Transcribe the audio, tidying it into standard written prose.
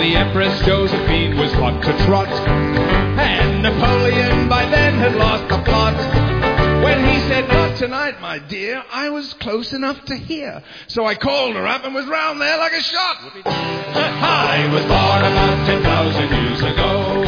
the Empress Josephine was wont to trot, and Napoleon by then had lost the plot. When he said, "Not tonight, my dear," I was close enough to hear. So I called her up and was round there like a shot. I was born about 10,000 years ago.